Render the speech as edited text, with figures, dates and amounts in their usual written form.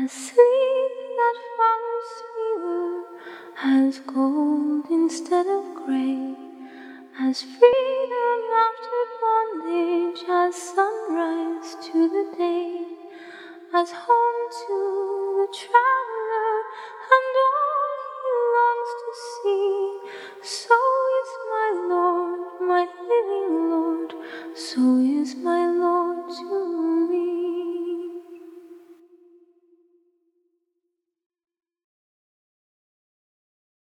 as sleep that follows fever, as gold instead of grey, as freedom after bondage, as sunrise to the day, as home to the traveler and all he longs to see. So is my Lord, my living Lord, so is my